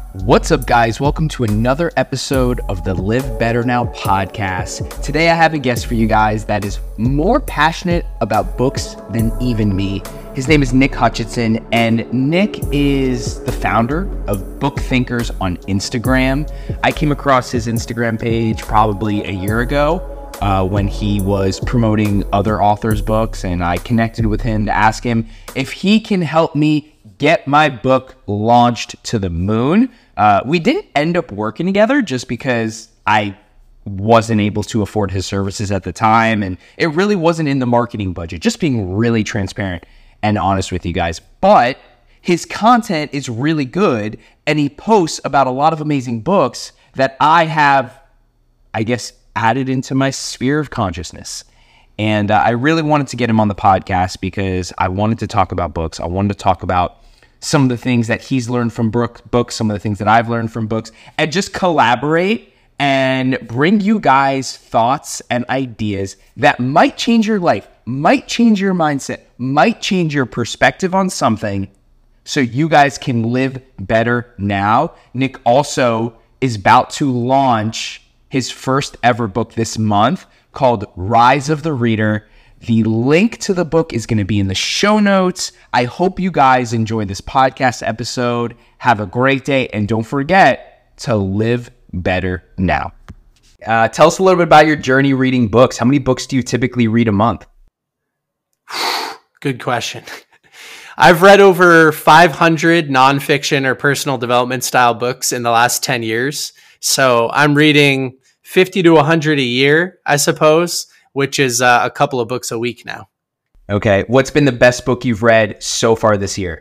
What's up, guys? Welcome to another episode of the Live Better Now podcast. Today, I have a guest for you guys that is more passionate about books than even me. His name is Nick Hutchinson, and Nick is the founder of Book Thinkers on Instagram. I came across his Instagram page probably a year ago when he was promoting other authors' books, and I connected with him to ask him if he can help me get my book launched to the moon. We didn't end up working together just because I wasn't able to afford his services at the time, and it really wasn't in the marketing budget, just being really transparent and honest with you guys. But his content is really good, and he posts about a lot of amazing books that I have, I guess, added into my sphere of consciousness. And I really wanted to get him on the podcast because I wanted to talk about books. I wanted to talk about some of the things that he's learned from books, some of the things that I've learned from books, and just collaborate and bring you guys thoughts and ideas that might change your life, might change your mindset, might change your perspective on something so you guys can live better now. Nick also is about to launch his first ever book this month called Rise of the Reader. The link to the book is going to be in the show notes. I hope you guys enjoy this podcast episode. Have a great day, and don't forget to live better now. Tell us a little bit about your journey reading books. How many books do you typically read a month? Good question. I've read over 500 nonfiction or personal development style books in the last 10 years. So I'm reading 50 to 100 a year, I suppose, which is a couple of books a week now. Okay. What's been the best book you've read so far this year?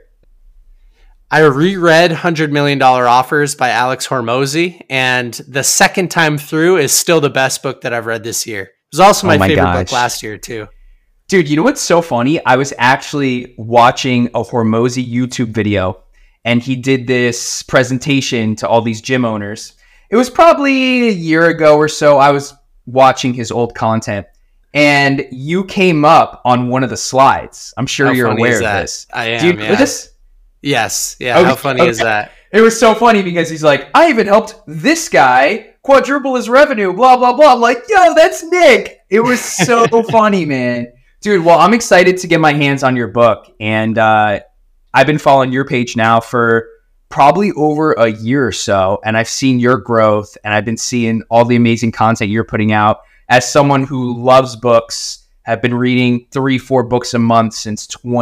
I reread $100 Million Offers by Alex Hormozi, and the second time through is still the best book that I've read this year. It was also my favorite book last year, too. Dude, you know what's so funny? I was actually watching a Hormozi YouTube video, and he did this presentation to all these gym owners. It was probably a year ago or so. I was watching his old content, and you came up on one of the slides. I'm sure you're aware of this. I am. Do you know this? Yes. Yeah. Okay, how funny is that? It was so funny because he's like, I even helped this guy quadruple his revenue, blah, blah, blah. I'm like, yo, that's Nick. It was so funny, man. Dude, well, I'm excited to get my hands on your book. And I've been following your page now for probably over a year or so. And I've seen your growth, and I've been seeing all the amazing content you're putting out. As someone who loves books, have been reading 3-4 books a month since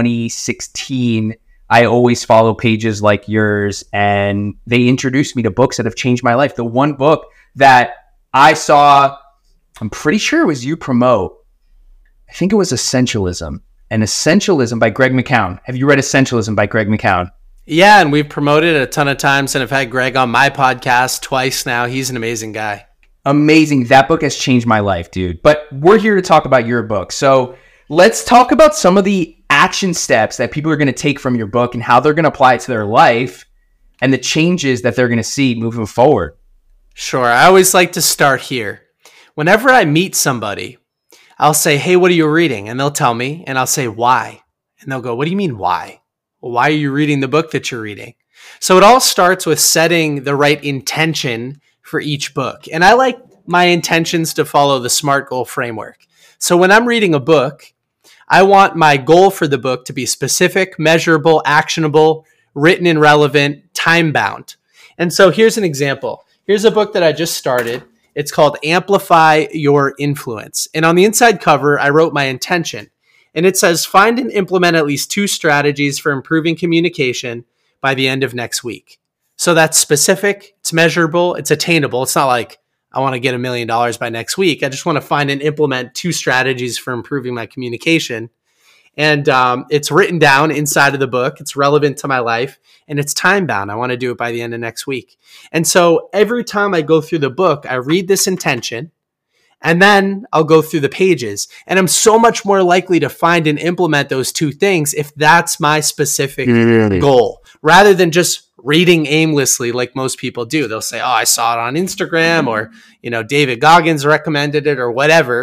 2016. I always follow pages like yours, and they introduced me to books that have changed my life. The one book that I saw, I'm pretty sure it was you promote. I think it was Essentialism. And Essentialism by Greg McKeown. Have you read Essentialism by Greg McKeown? Yeah, and we've promoted it a ton of times, and I've had Greg on my podcast twice now. He's an amazing guy. Amazing. That book has changed my life, dude. But we're here to talk about your book. So let's talk about some of the action steps that people are going to take from your book and how they're going to apply it to their life and the changes that they're going to see moving forward. Sure. I always like to start here. Whenever I meet somebody, I'll say, hey, what are you reading? And they'll tell me, and I'll say, why? And they'll go, what do you mean, why? Well, why are you reading the book that you're reading? So it all starts with setting the right intention for each book. And I like my intentions to follow the SMART goal framework. So when I'm reading a book, I want my goal for the book to be specific, measurable, actionable, written and relevant, time-bound. And so here's an example. Here's a book that I just started. It's called Amplify Your Influence. And on the inside cover, I wrote my intention. And it says, find and implement at least 2 strategies for improving communication by the end of next week. So that's specific, it's measurable, it's attainable. It's not like I want to get $1 million by next week. I just want to find and implement 2 strategies for improving my communication. And it's written down inside of the book. It's relevant to my life, and it's time bound. I want to do it by the end of next week. And so every time I go through the book, I read this intention, and then I'll go through the pages. And I'm so much more likely to find and implement those 2 things if that's my specific goal, rather than just reading aimlessly like most people do. They'll say, oh, I saw it on Instagram, or, David Goggins recommended it, or whatever.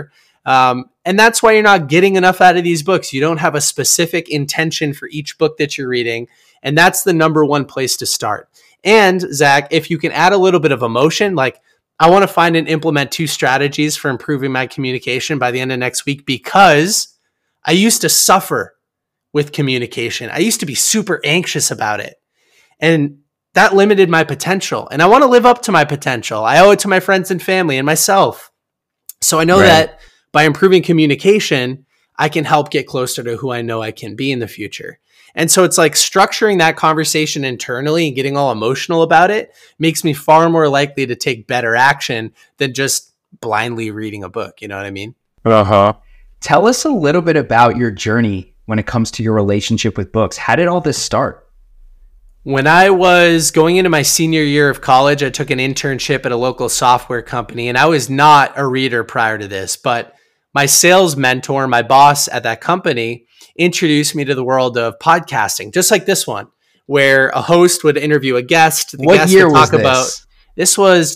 And that's why you're not getting enough out of these books. You don't have a specific intention for each book that you're reading. And that's the number one place to start. And Zach, if you can add a little bit of emotion, like I want to find and implement 2 strategies for improving my communication by the end of next week, because I used to suffer with communication. I used to be super anxious about it. And that limited my potential. And I want to live up to my potential. I owe it to my friends and family and myself. So I know that by improving communication, I can help get closer to who I know I can be in the future. And so it's like structuring that conversation internally and getting all emotional about it makes me far more likely to take better action than just blindly reading a book. You know what I mean? Uh-huh. Tell us a little bit about your journey when it comes to your relationship with books. How did all this start? When I was going into my senior year of college, I took an internship at a local software company, and I was not a reader prior to this, but my sales mentor, my boss at that company, introduced me to the world of podcasting, just like this one, where a host would interview a guest. The guest would talk about. This was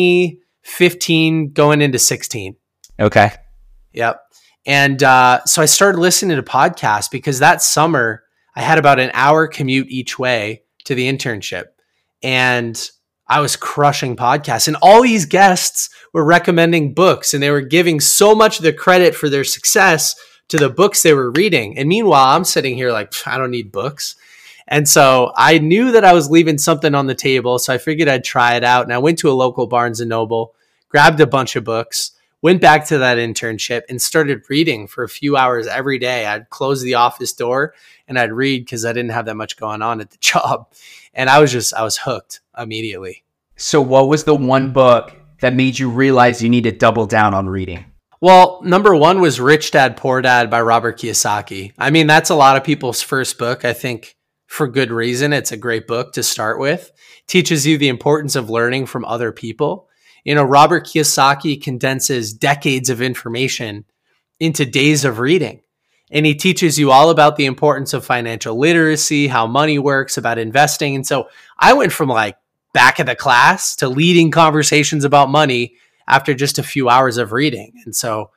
2015 going into 16. Okay. Yep. And so I started listening to podcasts because that summer I had about an hour commute each way to the internship. And I was crushing podcasts, and all these guests were recommending books, and they were giving so much of the credit for their success to the books they were reading. And meanwhile, I'm sitting here like, I don't need books. And so I knew that I was leaving something on the table. So I figured I'd try it out. And I went to a local Barnes and Noble, grabbed a bunch of books, went back to that internship and started reading for a few hours every day. I'd close the office door and I'd read because I didn't have that much going on at the job. And I was hooked immediately. So what was the one book that made you realize you need to double down on reading? Well, number one was Rich Dad, Poor Dad by Robert Kiyosaki. I mean, that's a lot of people's first book. I think for good reason. It's a great book to start with. Teaches you the importance of learning from other people. You know, Robert Kiyosaki condenses decades of information into days of reading. And he teaches you all about the importance of financial literacy, how money works, about investing. And so I went from like back of the class to leading conversations about money after just a few hours of reading. And so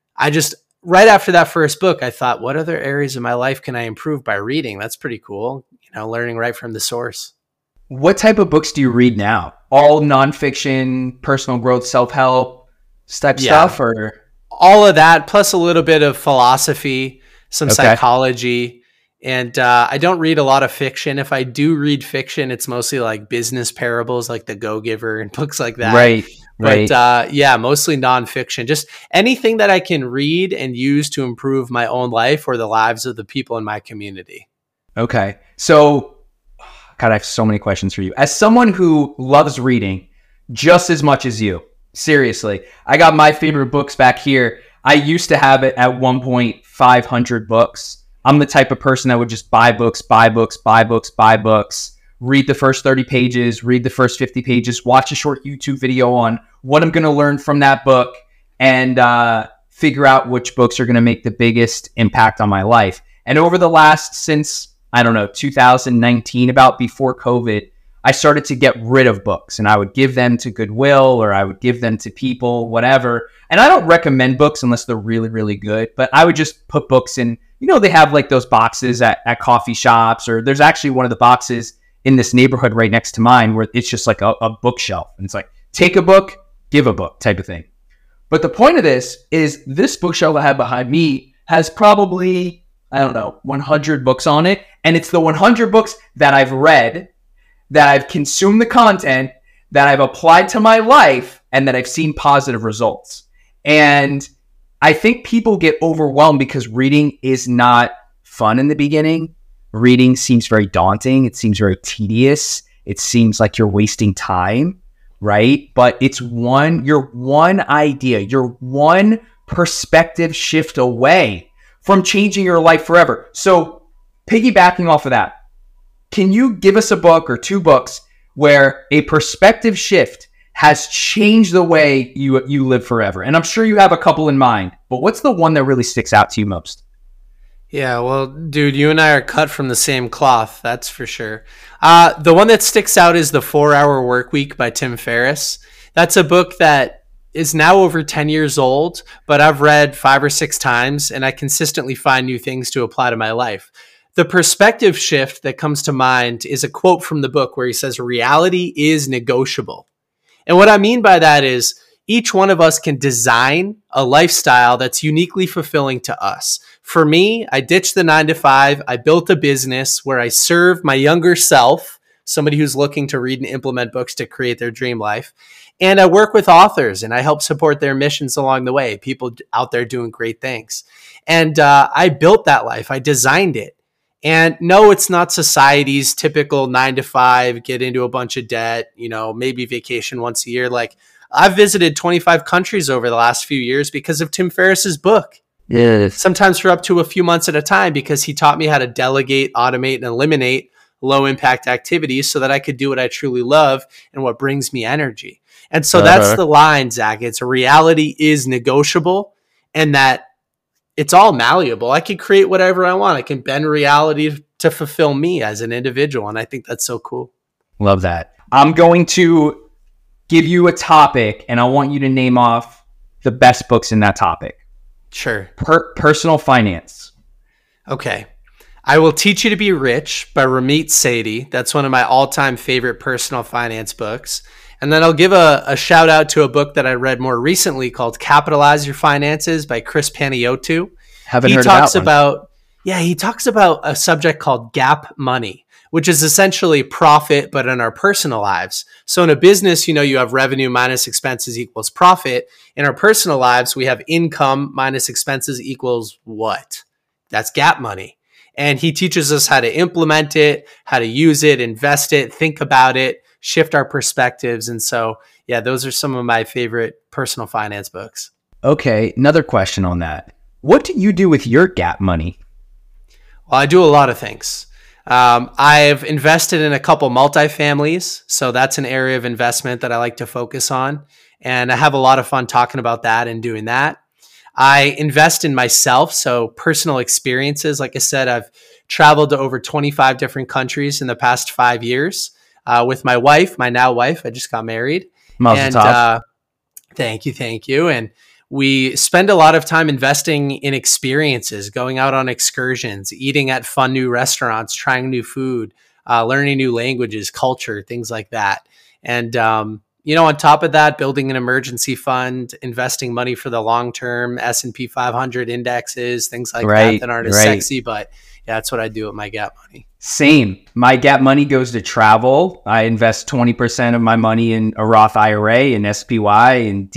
right after that first book, I thought, what other areas of my life can I improve by reading? That's pretty cool. You know, learning right from the source. What type of books do you read now? All nonfiction, personal growth, self-help type stuff, or all of that, plus a little bit of philosophy, some psychology. And I don't read a lot of fiction. If I do read fiction, it's mostly like business parables, like The Go-Giver and books like that. Right. But mostly nonfiction. Just anything that I can read and use to improve my own life or the lives of the people in my community. Okay. So, God, I have so many questions for you. As someone who loves reading just as much as you, seriously, I got my favorite books back here. I used to have it at one point, 500 books. I'm the type of person that would just buy books, read the first 30 pages, read the first 50 pages, watch a short YouTube video on what I'm going to learn from that book, and figure out which books are going to make the biggest impact on my life. And over the last, since, 2019, about before COVID, I started to get rid of books, and I would give them to Goodwill, or I would give them to people, whatever. And I don't recommend books unless they're really, really good, but I would just put books in, they have like those boxes at coffee shops, or there's actually one of the boxes in this neighborhood right next to mine where it's just like a bookshelf. And it's like, take a book, give a book type of thing. But the point of this is this bookshelf I have behind me has probably, 100 books on it. And it's the 100 books that I've read, that I've consumed the content, that I've applied to my life, and that I've seen positive results. And I think people get overwhelmed because reading is not fun in the beginning. Reading seems very daunting. It seems very tedious. It seems like you're wasting time, right? But it's you're one idea, you're one perspective shift away from changing your life forever. So piggybacking off of that, can you give us a book or two books where a perspective shift has changed the way you live forever? And I'm sure you have a couple in mind, but what's the one that really sticks out to you most? Yeah, well, dude, you and I are cut from the same cloth, that's for sure. The one that sticks out is The 4 Hour Workweek by Tim Ferriss. That's a book that is now over 10 years old, but I've read 5 or 6 times and I consistently find new things to apply to my life. The perspective shift that comes to mind is a quote from the book where he says, reality is negotiable. And what I mean by that is each one of us can design a lifestyle that's uniquely fulfilling to us. For me, I ditched the 9 to 5. I built a business where I serve my younger self, somebody who's looking to read and implement books to create their dream life. And I work with authors and I help support their missions along the way, people out there doing great things. And I built that life. I designed it. And no, it's not society's typical 9 to 5, get into a bunch of debt, maybe vacation once a year. Like, I've visited 25 countries over the last few years because of Tim Ferriss's book. Yes. Sometimes for up to a few months at a time, because he taught me how to delegate, automate, and eliminate low impact activities so that I could do what I truly love and what brings me energy. And so that's the line, Zach. It's reality is negotiable, and that it's all malleable. I can create whatever I want. I can bend reality to fulfill me as an individual. And I think that's so cool. Love that. I'm going to give you a topic and I want you to name off the best books in that topic. Sure. Personal finance. Okay. I Will Teach You to Be Rich by Ramit Sethi. That's one of my all-time favorite personal finance books. And then I'll give a shout out to a book that I read more recently called Capitalize Your Finances by Chris Panayiotou. Haven't heard of that one. He talks about a subject called gap money, which is essentially profit, but in our personal lives. So in a business, you have revenue minus expenses equals profit. In our personal lives, we have income minus expenses equals what? That's gap money. And he teaches us how to implement it, how to use it, invest it, think about it, shift our perspectives. And so, yeah, those are some of my favorite personal finance books. Okay, another question on that. What do you do with your gap money? Well, I do a lot of things. I've invested in a couple multifamilies, so that's an area of investment that I like to focus on. And I have a lot of fun talking about that and doing that. I invest in myself, so personal experiences. Like I said, I've traveled to over 25 different countries in the past 5 years with my wife, my now wife. I just got married. Mazel tov. Thank you. And we spend a lot of time investing in experiences, going out on excursions, eating at fun new restaurants, trying new food, learning new languages, culture, things like that. And, on top of that, building an emergency fund, investing money for the long term, S&P 500 indexes, things like that aren't as sexy. But yeah, that's what I do with my gap money. Same. My gap money goes to travel. I invest 20% of my money in a Roth IRA and SPY and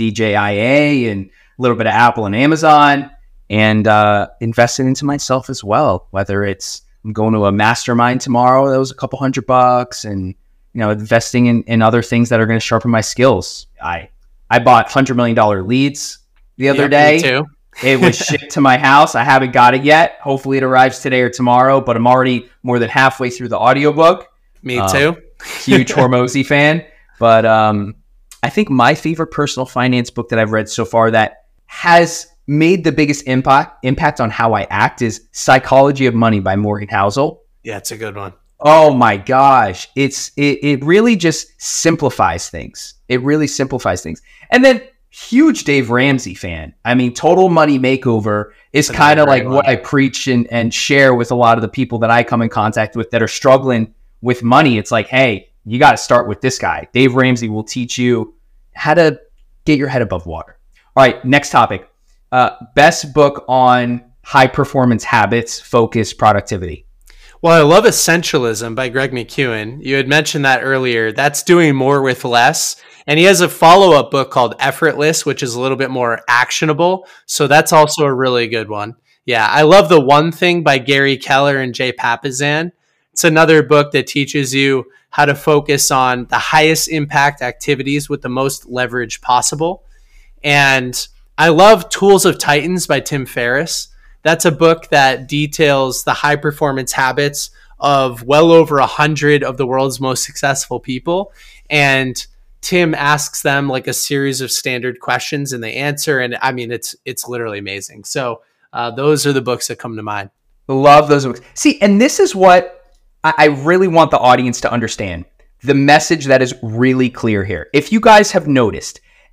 DJIA and a little bit of Apple and Amazon, and investing into myself as well. Whether it's I'm going to a mastermind tomorrow, that was a couple $100, and investing in other things that are going to sharpen my skills. I bought $100 million leads the other day. Me too. It was shipped to my house. I haven't got it yet. Hopefully it arrives today or tomorrow, but I'm already more than halfway through the audiobook. Me too. Huge Hormozi fan. But I think my favorite personal finance book that I've read so far that has made the biggest impact on how I act is Psychology of Money by Morgan Housel. Yeah, it's a good one. Oh my gosh. It really just simplifies things. It really simplifies things. And then huge Dave Ramsey fan. I mean, Total Money Makeover is kind of like what I preach and share with a lot of the people that I come in contact with that are struggling with money. It's like, hey, you got to start with this guy. Dave Ramsey will teach you how to get your head above water. All right, next topic. Best book on high performance habits, focus, productivity. Well, I love Essentialism by Greg McKeown. You had mentioned that earlier. That's doing more with less. And he has a follow-up book called Effortless, which is a little bit more actionable. So that's also a really good one. Yeah, I love The One Thing by Gary Keller and Jay Papasan. It's another book that teaches you how to focus on the highest impact activities with the most leverage possible. And I love Tools of Titans by Tim Ferriss. That's a book that details the high performance habits of well over 100 of the world's most successful people. And Tim asks them like a series of standard questions and they answer. And I mean, it's literally amazing. So those are the books that come to mind. Love those books. See, and this is what I really want the audience to understand. The message that is really clear here. If you guys have noticed,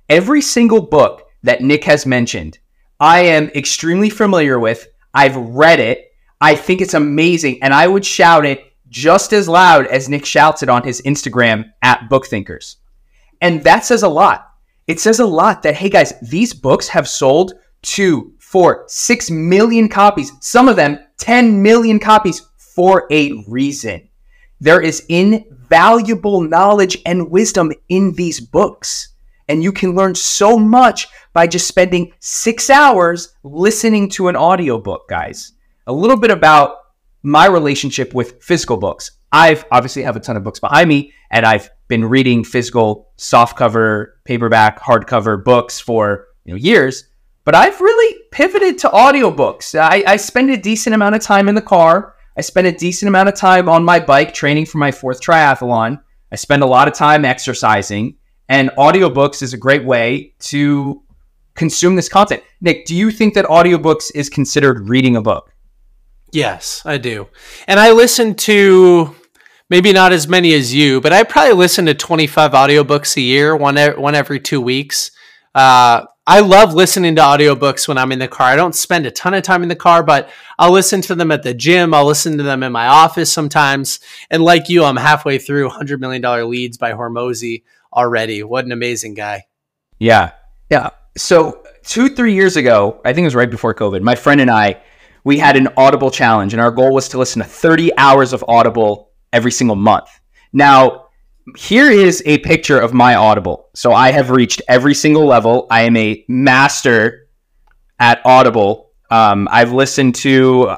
every single book that Nick has mentioned, I am extremely familiar with. I've read it. I think it's amazing. And I would shout it just as loud as Nick shouts it on his Instagram at BookThinkers. And that says a lot. It says a lot that, hey guys, these books have sold 2, 4, 6 million copies. Some of them 10 million copies for a reason. There is invaluable knowledge and wisdom in these books. And you can learn so much by just spending 6 hours listening to an audiobook, guys. A little bit about my relationship with physical books. I've obviously have a ton of books behind me, and I've been reading physical softcover, paperback, hardcover books for years. But I've really pivoted to audiobooks. I spend a decent amount of time in the car. I spend a decent amount of time on my bike training for my 4th triathlon. I spend a lot of time exercising. And audiobooks is a great way to consume this content. Nick, do you think that audiobooks is considered reading a book? Yes, I do. And I listen to maybe not as many as you, but I probably listen to 25 audiobooks a year, one every 2 weeks. I love listening to audiobooks when I'm in the car. I don't spend a ton of time in the car, but I'll listen to them at the gym. I'll listen to them in my office sometimes. And like you, I'm halfway through $100 Million Leads by Hormozi already. What an amazing guy. Yeah. So 2-3 years ago, I think it was right before COVID, my friend and I, we had an Audible challenge, and our goal was to listen to 30 hours of Audible every single month. Now, here is a picture of my Audible. So I have reached every single level. I am a master at Audible. I've listened to,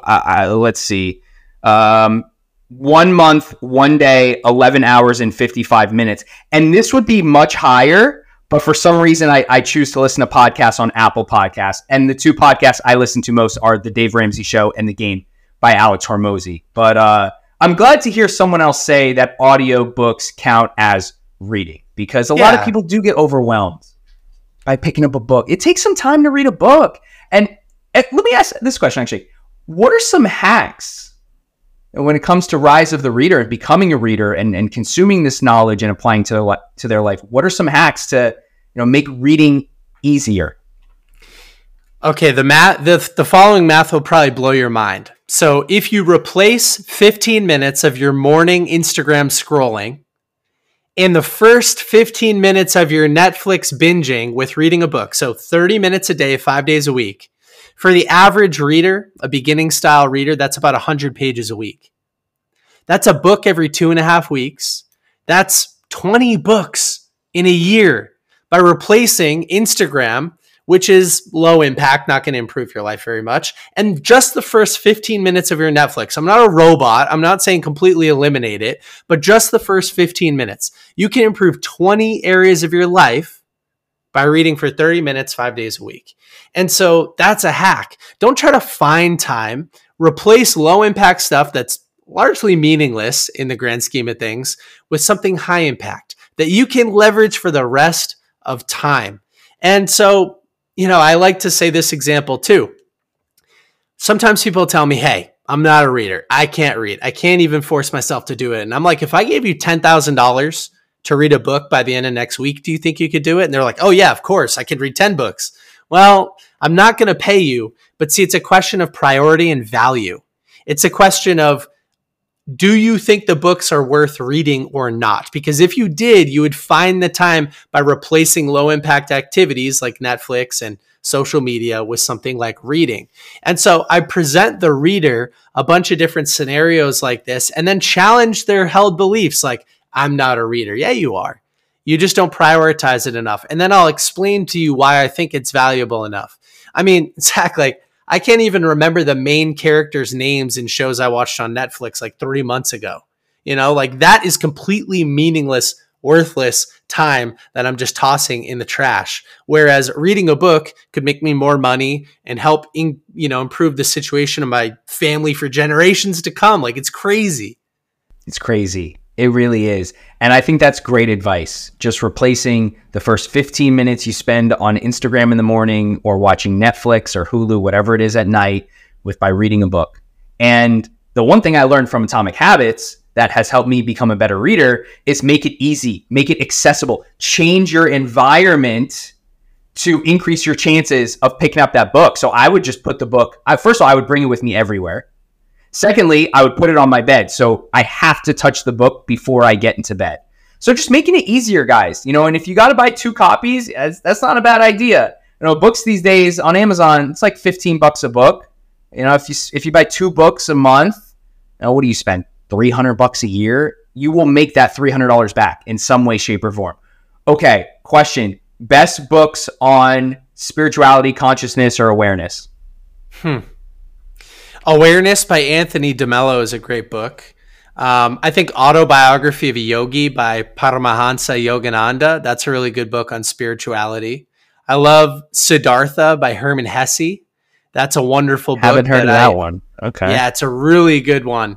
1 month, 1 day, 11 hours and 55 minutes. And this would be much higher, but for some reason I choose to listen to podcasts on Apple Podcasts. And the 2 podcasts I listen to most are The Dave Ramsey Show and The Game by Alex Hormozi. But I'm glad to hear someone else say that audiobooks count as reading, because a lot of people do get overwhelmed by picking up a book. It takes some time to read a book. And let me ask this question, actually. What are some hacks when it comes to rise of the reader and becoming a reader and consuming this knowledge and applying to their life? What are some hacks to make reading easier? Okay, the following math will probably blow your mind. So if you replace 15 minutes of your morning Instagram scrolling and the first 15 minutes of your Netflix binging with reading a book, so 30 minutes a day, 5 days a week, for the average reader, a beginning style reader, that's about 100 pages a week. That's a book every 2.5 weeks. That's 20 books in a year by replacing Instagram, which is low impact, not going to improve your life very much. And just the first 15 minutes of your Netflix. I'm not a robot. I'm not saying completely eliminate it, but just the first 15 minutes. You can improve 20 areas of your life by reading for 30 minutes, 5 days a week. And so that's a hack. Don't try to find time. Replace low impact stuff that's largely meaningless in the grand scheme of things with something high impact that you can leverage for the rest of time. And so, I like to say this example too. Sometimes people tell me, hey, I'm not a reader. I can't read. I can't even force myself to do it. And I'm like, if I gave you $10,000 to read a book by the end of next week, do you think you could do it? And they're like, oh yeah, of course, I could read 10 books. Well, I'm not going to pay you, but see, it's a question of priority and value. It's a question of, do you think the books are worth reading or not? Because if you did, you would find the time by replacing low impact activities like Netflix and social media with something like reading. And so I present the reader a bunch of different scenarios like this and then challenge their held beliefs like, I'm not a reader. Yeah, you are. You just don't prioritize it enough. And then I'll explain to you why I think it's valuable enough. I mean, Zach, I can't even remember the main characters' names in shows I watched on Netflix 3 months ago. That is completely meaningless, worthless time that I'm just tossing in the trash. Whereas reading a book could make me more money and help, improve the situation of my family for generations to come. It's crazy. It's crazy. It really is. And I think that's great advice. Just replacing the first 15 minutes you spend on Instagram in the morning or watching Netflix or Hulu, whatever it is at night, by reading a book. And the one thing I learned from Atomic Habits that has helped me become a better reader is make it easy, make it accessible, change your environment to increase your chances of picking up that book. So I would just put the book, first of all, I would bring it with me everywhere. Secondly, I would put it on my bed. So I have to touch the book before I get into bed. So just making it easier, guys. And if you got to buy 2 copies, that's not a bad idea. Books these days on Amazon, it's like $15 a book. If you buy 2 books a month, what do you spend? $300 a year? You will make that $300 back in some way, shape, or form. Okay, question. Best books on spirituality, consciousness, or awareness? Awareness by Anthony DeMello is a great book. I think Autobiography of a Yogi by Paramahansa Yogananda, that's a really good book on spirituality. I love Siddhartha by Hermann Hesse. That's a wonderful book. Haven't heard of that one. Okay. Yeah, it's a really good one.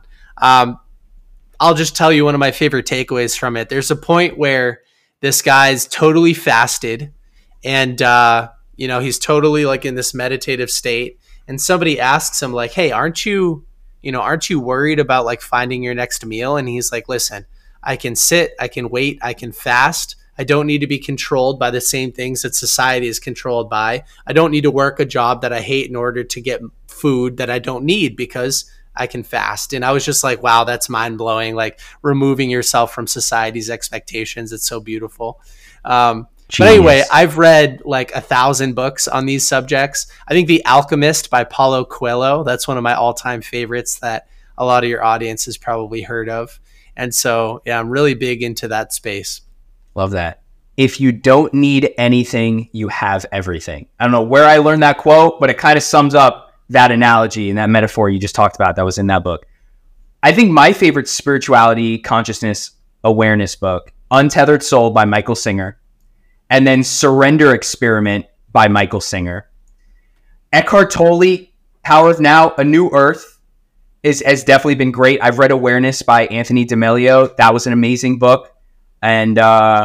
I'll just tell you one of my favorite takeaways from it. There's a point where this guy's totally fasted and, he's totally like in this meditative state. And somebody asks him like, hey, aren't you worried about like finding your next meal? And he's like, listen, I can sit, I can wait, I can fast. I don't need to be controlled by the same things that society is controlled by. I don't need to work a job that I hate in order to get food that I don't need because I can fast. And I was just like, wow, that's mind blowing. Like removing yourself from society's expectations. It's so beautiful. But anyway, I've read like 1,000 books on these subjects. I think The Alchemist by Paulo Coelho, that's one of my all-time favorites that a lot of your audience has probably heard of. And so, yeah, I'm really big into that space. Love that. If you don't need anything, you have everything. I don't know where I learned that quote, but it kind of sums up that analogy and that metaphor you just talked about that was in that book. I think my favorite spirituality, consciousness, awareness book, Untethered Soul by Michael Singer, and then Surrender Experiment by Michael Singer. Eckhart Tolle, Power of Now, A New Earth has definitely been great. I've read Awareness by Anthony DeMello. That was an amazing book. And,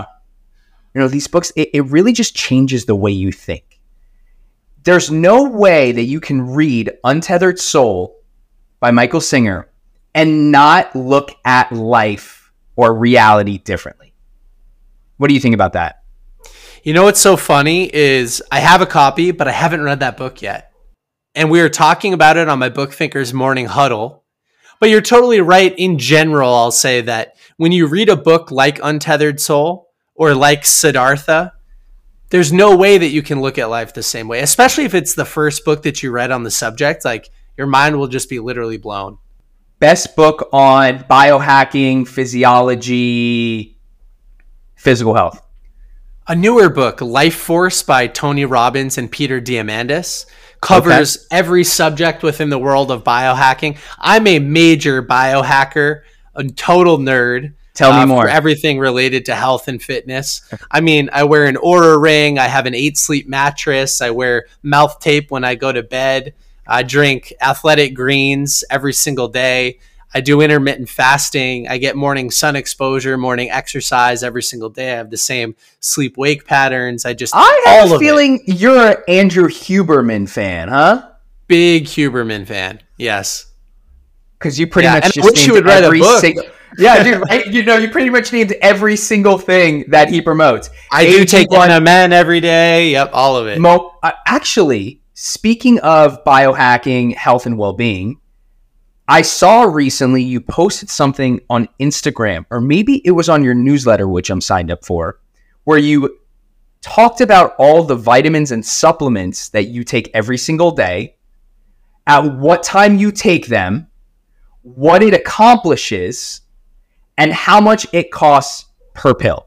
these books, it really just changes the way you think. There's no way that you can read Untethered Soul by Michael Singer and not look at life or reality differently. What do you think about that? What's so funny is I have a copy, but I haven't read that book yet. And we were talking about it on my Book Thinkers Morning Huddle. But you're totally right. In general, I'll say that when you read a book like Untethered Soul or like Siddhartha, there's no way that you can look at life the same way, especially if it's the first book that you read on the subject. Like your mind will just be literally blown. Best book on biohacking, physiology, physical health. A newer book, Life Force by Tony Robbins and Peter Diamandis, covers every subject within the world of biohacking. I'm a major biohacker, a total nerd. Tell me more. For everything related to health and fitness. I mean, I wear an Oura ring. I have an 8-sleep mattress. I wear mouth tape when I go to bed. I drink Athletic Greens every single day. I do intermittent fasting. I get morning sun exposure, morning exercise every single day. I have the same sleep-wake patterns. I have a feeling you're an Andrew Huberman fan, huh? Big Huberman fan, yes. Because you pretty much just wish you would write a book. Yeah, dude, right? You pretty much named every single thing that he promotes. I do take NMN every day. Yep, all of it. Actually, speaking of biohacking, health, and well-being, I saw recently you posted something on Instagram, or maybe it was on your newsletter, which I'm signed up for, where you talked about all the vitamins and supplements that you take every single day, at what time you take them, what it accomplishes, and how much it costs per pill.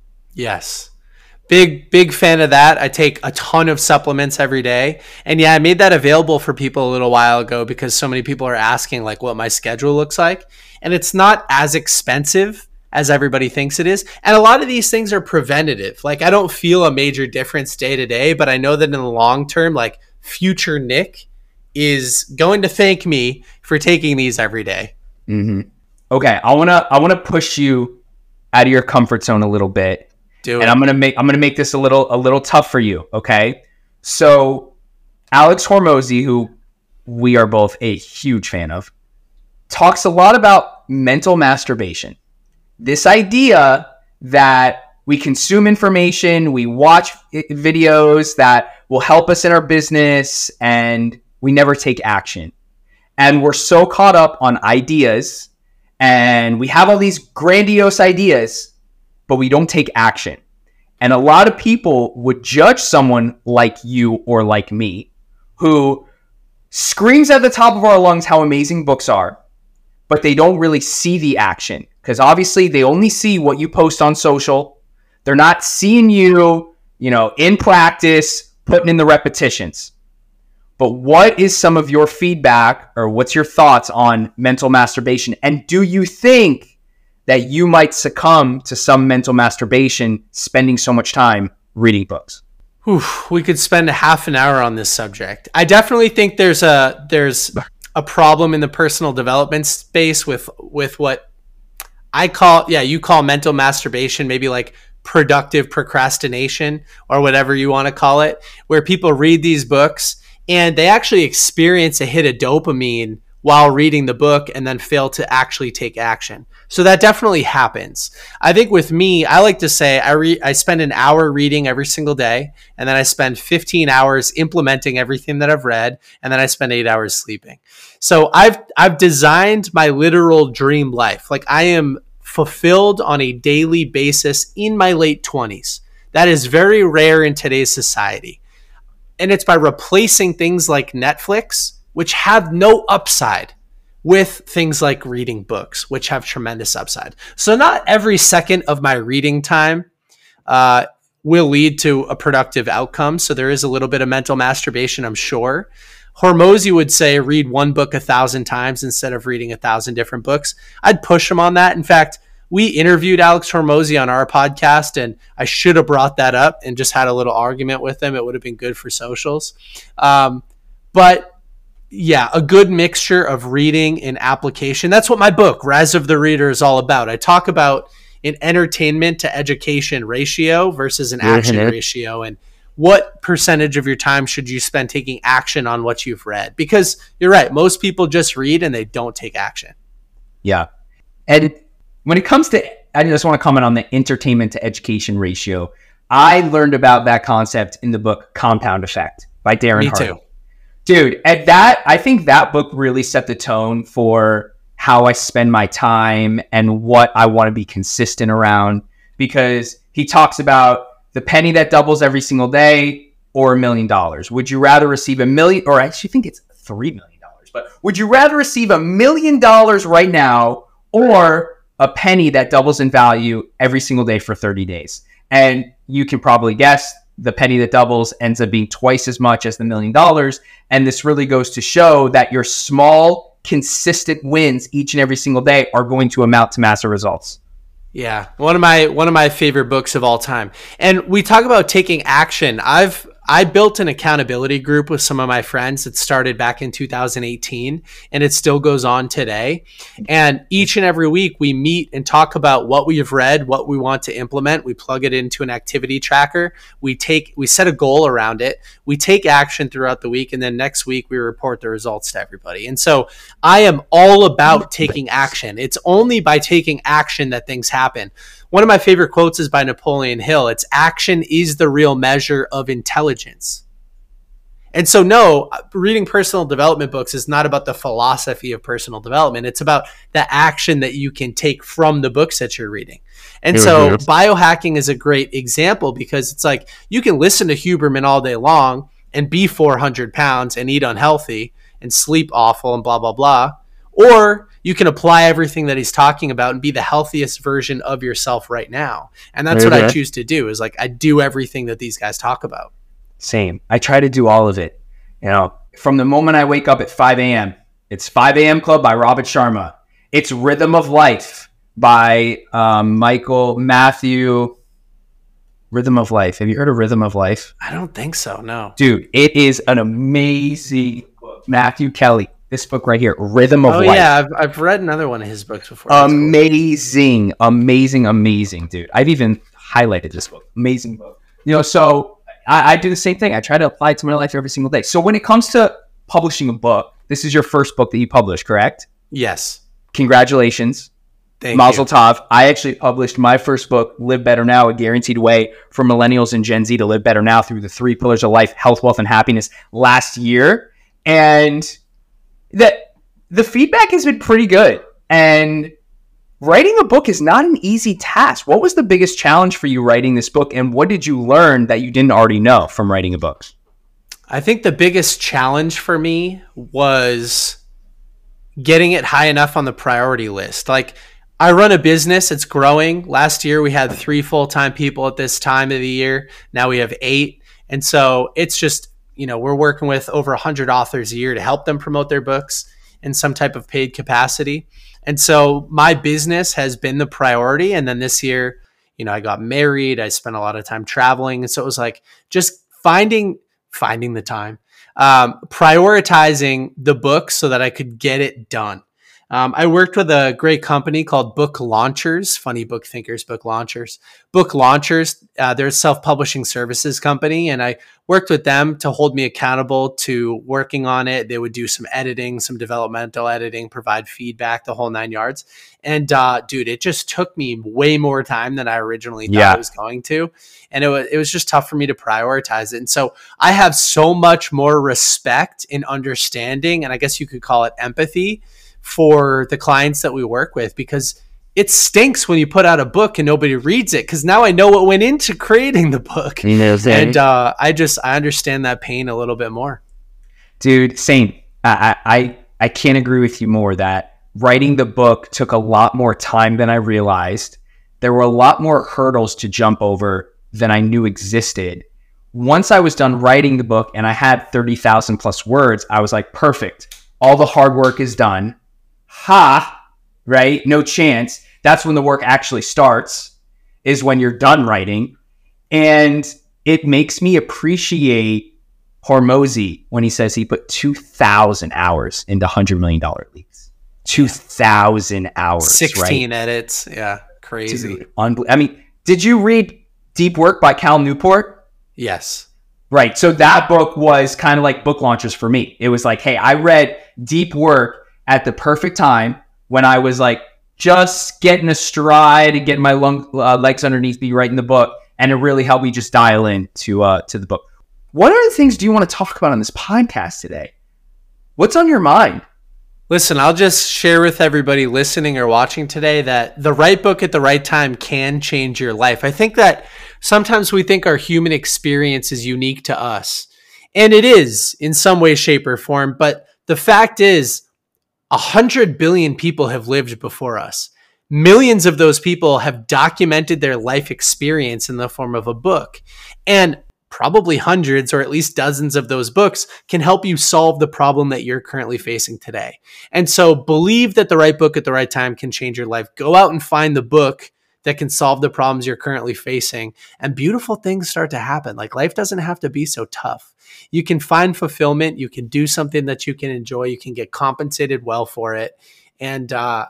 Yes. Big fan of that. I take a ton of supplements every day. And yeah, I made that available for people a little while ago because so many people are asking like what my schedule looks like. And it's not as expensive as everybody thinks it is. And a lot of these things are preventative. Like I don't feel a major difference day to day, but I know that in the long term, like future Nick is going to thank me for taking these every day. Mm-hmm. Okay, I wanna push you out of your comfort zone a little bit. Do it. And I'm gonna make this a little tough for you. Okay, so Alex Hormozy, who we are both a huge fan of, talks a lot about mental masturbation. This idea that We consume information, we watch videos that will help us in our business, and we never take action. And we're so caught up on ideas, and we have all these grandiose ideas, but we don't take action. And a lot of people would judge someone like you or like me who screams at the top of our lungs how amazing books are, but they don't really see the action, because obviously they only see what you post on social. They're not seeing you, in practice, putting in the repetitions. But what is some of your feedback, or what's your thoughts on mental masturbation? And do you think that you might succumb to some mental masturbation spending so much time reading books? We could spend a half an hour on this subject. I definitely think there's a problem in the personal development space with what I call, you call mental masturbation, maybe like productive procrastination or whatever you want to call it, where people read these books and they actually experience a hit of dopamine while reading the book and then fail to actually take action. So that definitely happens. I think with me, I like to say I spend an hour reading every single day, and then I spend 15 hours implementing everything that I've read, and then I spend 8 hours sleeping. So I've designed my literal dream life. Like, I am fulfilled on a daily basis in my late 20s. That is very rare in today's society. And it's by replacing things like Netflix, which have no upside, with things like reading books, which have tremendous upside. So not every second of my reading time will lead to a productive outcome. So there is a little bit of mental masturbation, I'm sure. Hormozi would say read one book 1,000 times instead of reading 1,000 different books. I'd push him on that. In fact, we interviewed Alex Hormozi on our podcast, and I should have brought that up and just had a little argument with him. It would have been good for socials. But yeah, a good mixture of reading and application. That's what my book, Rise of the Reader, is all about. I talk about an entertainment to education ratio versus an action ratio, and what percentage of your time should you spend taking action on what you've read? Because you're right, most people just read and they don't take action. Yeah. And when it comes to, I just want to comment on the entertainment to education ratio. I learned about that concept in the book Compound Effect by Darren Hardy. Me too. Dude, I think that book really set the tone for how I spend my time and what I want to be consistent around, because he talks about the penny that doubles every single day or $1 million. Would you rather receive $1 million, or I actually think it's $3 million, but would you rather receive $1 million right now or a penny that doubles in value every single day for 30 days? And you can probably guess the penny that doubles ends up being twice as much as the $1 million. And this really goes to show that your small, consistent wins each and every single day are going to amount to massive results. Yeah, one of my favorite books of all time. And we talk about taking action. I built an accountability group with some of my friends that started back in 2018, and it still goes on today. And each and every week we meet and talk about what we have read, what we want to implement. We plug it into an activity tracker. We set a goal around it. We take action throughout the week, and then next week we report the results to everybody. And so I am all about taking action. It's only by taking action that things happen. One of my favorite quotes is by Napoleon Hill. It's action is the real measure of intelligence. And so no, reading personal development books is not about the philosophy of personal development. It's about the action that you can take from the books that you're reading. And so biohacking is a great example, because it's like you can listen to Huberman all day long and be 400 pounds and eat unhealthy and sleep awful and blah, blah, blah. Or you can apply everything that he's talking about and be the healthiest version of yourself right now. And that's what I choose to do, is like I do everything that these guys talk about. Same. I try to do all of it. From the moment I wake up at 5 a.m., it's 5 a.m. Club by Robert Sharma. It's Rhythm of Life by Michael Matthew. Rhythm of Life. Have you heard of Rhythm of Life? I don't think so, no. Dude, it is an amazing book. Matthew Kelly. This book right here, Rhythm of Life. Oh, yeah. I've read another one of his books before. Amazing, amazing, dude. I've even highlighted this book. Amazing book. So I do the same thing. I try to apply it to my life every single day. So when it comes to publishing a book, this is your first book that you published, correct? Yes. Congratulations. Mazel tov. I actually published my first book, Live Better Now, A Guaranteed Way for Millennials and Gen Z to Live Better Now through the 3 pillars of life, health, wealth, and happiness last year. And the feedback has been pretty good. And writing a book is not an easy task. What was the biggest challenge for you writing this book? And what did you learn that you didn't already know from writing a book? I think the biggest challenge for me was getting it high enough on the priority list. Like, I run a business, it's growing. Last year we had 3 full-time people at this time of the year. Now we have 8. And so it's just, we're working with over 100 authors a year to help them promote their books in some type of paid capacity. And so my business has been the priority. And then this year, I got married. I spent a lot of time traveling. And so it was like just finding the time, prioritizing the book so that I could get it done. I worked with a great company called Book Launchers, funny book thinkers, Book Launchers. Book Launchers, they're a self-publishing services company, and I worked with them to hold me accountable to working on it. They would do some editing, some developmental editing, provide feedback, the whole 9 yards. And dude, it just took me way more time than I originally thought it was going to. And it was just tough for me to prioritize it. And so I have so much more respect and understanding, and I guess you could call it empathy, for the clients that we work with, because it stinks when you put out a book and nobody reads it, because now I know what went into creating the book. And I understand that pain a little bit more. Dude, same. I can't agree with you more that writing the book took a lot more time than I realized. There were a lot more hurdles to jump over than I knew existed. Once I was done writing the book and I had 30,000 plus words, I was like, perfect. All the hard work is done. Right? No chance. That's when the work actually starts, is when you're done writing. And it makes me appreciate Hormozi when he says he put 2,000 hours into $100 million leagues. 2,000 hours, 16 edits. Yeah, crazy. Dude, did you read Deep Work by Cal Newport? Yes. Right. So that book was kind of like Book Launchers for me. It was like, hey, I read Deep Work at the perfect time when I was like just getting a stride and getting my legs underneath me writing the book. And it really helped me just dial in to the book. What other things do you want to talk about on this podcast today? What's on your mind? Listen, I'll just share with everybody listening or watching today that the right book at the right time can change your life. I think that sometimes we think our human experience is unique to us. And it is in some way, shape, or form. But the fact is, 100 billion people have lived before us. Millions of those people have documented their life experience in the form of a book. And probably hundreds or at least dozens of those books can help you solve the problem that you're currently facing today. And so believe that the right book at the right time can change your life. Go out and find the book that can solve the problems you're currently facing, and beautiful things start to happen. Like, life doesn't have to be so tough. You can find fulfillment. You can do something that you can enjoy. You can get compensated well for it. And I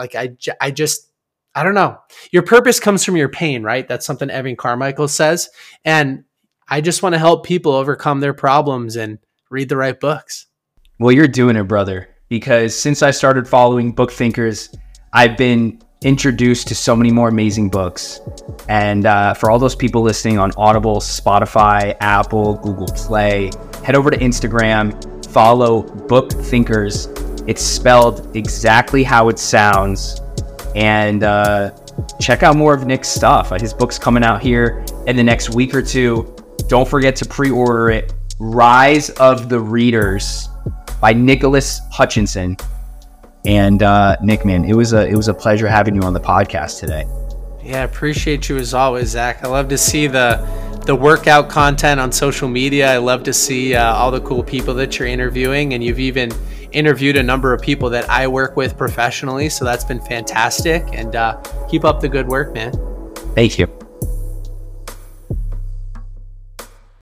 don't know. Your purpose comes from your pain, right? That's something Evan Carmichael says. And I just want to help people overcome their problems and read the right books. Well, you're doing it, brother, because since I started following Book Thinkers, I've been introduced to so many more amazing books. And for all those people listening on Audible, Spotify, Apple, Google Play, head over to Instagram, follow Book Thinkers. It's spelled exactly how it sounds. And check out more of Nick's stuff. His book's coming out here in the next week or two. Don't forget to pre-order it. Rise of the Readers by Nicholas Hutchinson. And Nick, man, it was a pleasure having you on the podcast today. Yeah, I appreciate you as always, Zach. I love to see the workout content on social media. I love to see all the cool people that you're interviewing, and you've even interviewed a number of people that I work with professionally. So that's been fantastic. And keep up the good work, man. Thank you.